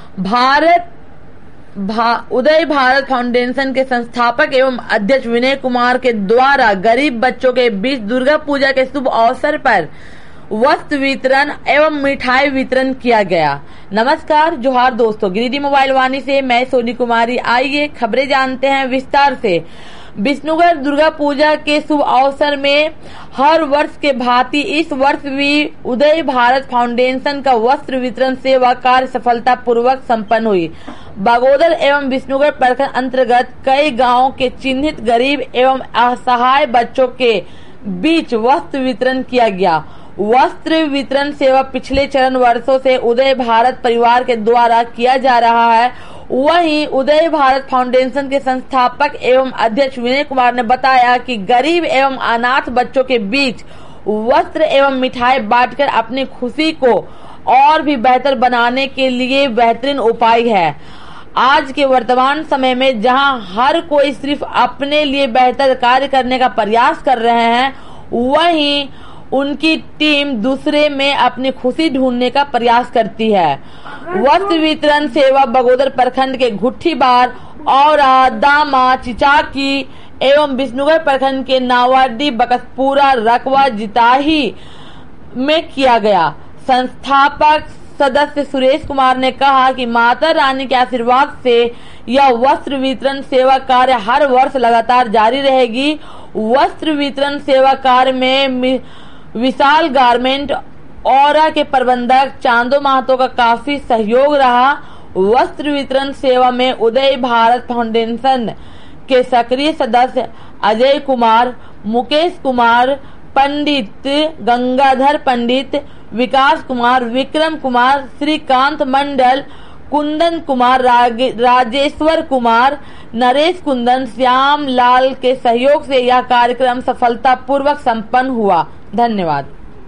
उदय Bharat foundation के संस्थापक एवं अध्यक्ष विनय कुमार के द्वारा गरीब बच्चों के बीच दुर्गा पूजा के शुभ अवसर पर वस्त्र वितरण एवं मिठाई वितरण किया गया। नमस्कार, जोहार दोस्तों, गिरिडीह मोबाइल वाणी से मैं सोनी कुमारी। आइए खबरें जानते हैं विस्तार से। विष्णुगढ़ दुर्गा पूजा के शुभ अवसर में हर वर्ष के भांति इस वर्ष भी उदय भारत फाउंडेशन का वस्त्र वितरण सेवा कार्य सफलता पूर्वक संपन्न हुई। बागोदर एवं विष्णुगढ़ प्रखंड अंतर्गत कई गांवों के चिन्हित गरीब एवं असहाय बच्चों के बीच वस्त्र वितरण किया गया। वस्त्र वितरण सेवा पिछले चरण वर्षों से उदय भारत परिवार के द्वारा किया जा रहा है। वहीं उदय भारत फाउंडेशन के संस्थापक एवं अध्यक्ष विनय कुमार ने बताया कि गरीब एवं अनाथ बच्चों के बीच वस्त्र एवं मिठाई बांटकर अपनी खुशी को और भी बेहतर बनाने के लिए बेहतरीन उपाय है। आज के वर्तमान समय में जहां हर कोई सिर्फ अपने लिए बेहतर कार्य करने का प्रयास कर रहे हैं, वहीं उनकी टीम दूसरे में अपनी खुशी ढूंढने का प्रयास करती है। वस्त्र वितरण सेवा बगोदर प्रखंड के घुट्ठीबार और दामा, चिचाकी एवं विष्णुगढ़ प्रखंड के नावाडी, बकसपुरा, रकवा, जिताही में किया गया। संस्थापक सदस्य सुरेश कुमार ने कहा कि माता रानी के आशीर्वाद से यह वस्त्र वितरण सेवा कार्य हर वर्ष लगातार जारी रहेगी। वस्त्र वितरण सेवा कार्य में विशाल गारमेंट औरा के प्रबंधक चांदो महतो का काफी सहयोग रहा। वस्त्र वितरण सेवा में उदय भारत फाउंडेशन के सक्रिय सदस्य अजय कुमार, मुकेश कुमार पंडित, गंगाधर पंडित, विकास कुमार, विक्रम कुमार, श्रीकांत मंडल, कुंदन कुमार, राजेश्वर कुमार, नरेश कुंदन, श्याम लाल के सहयोग से यह कार्यक्रम सफलता पूर्वक संपन्न हुआ। धन्यवाद।